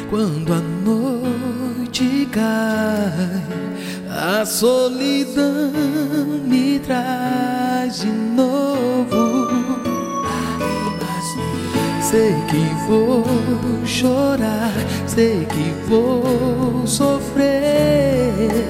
Quando a noite cai, a solidão me traz de novo. Sei que vou chorar, sei que vou sofrer,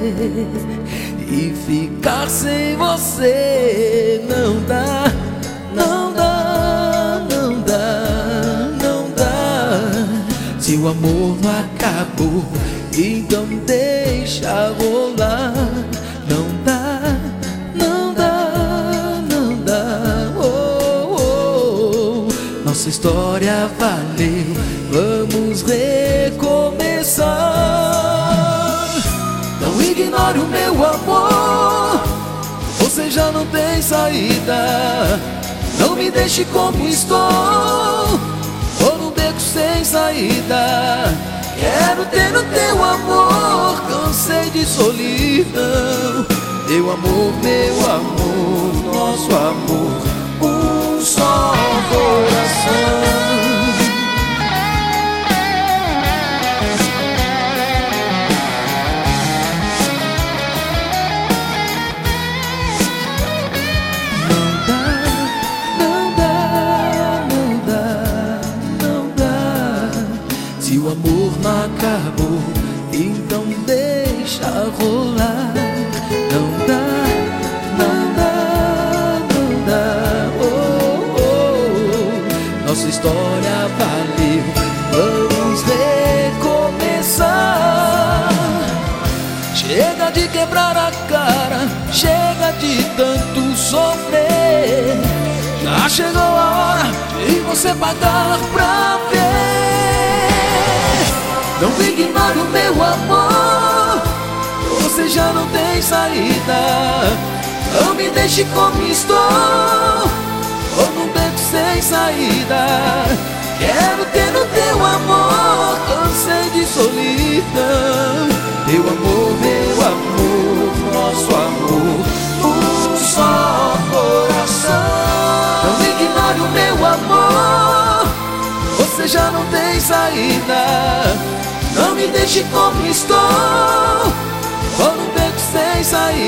e ficar sem você não dá, não dá, não dá, não dá. Se o amor não acabou, então deixa rolar. Não dá, não dá, não dá. Oh, oh. Nossa história valeu, vamos recomeçar. Não ignore o meu amor, você já não tem saída. Não me deixe como estou, ou num beco sem saída. Quero ter o teu amor, cansei de solidão. Meu amor, nosso amor, um só coração. Se o amor não acabou, então deixa rolar. Não dá, não dá, não dá. Oh, oh. Nossa história valeu, vamos recomeçar. Chega de quebrar a cara, chega de tanto sofrer. Já chegou a hora de você pagar pra ver. Não ignore o meu amor, você já não tem saída. Não me deixe como estou, ou num beco sem saída. Quero ter o teu amor, cansei de solidão. Meu amor, nosso amor, um só coração. Não ignore o meu amor, você já não tem saída. Não me deixe como estou, ou num beco sem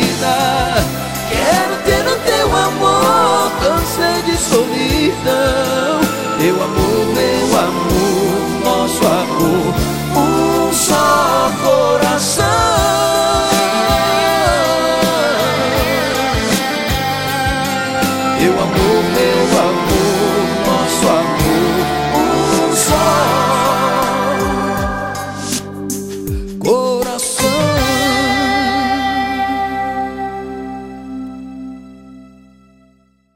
saída. Quero ter o teu amor, cansei de solidão.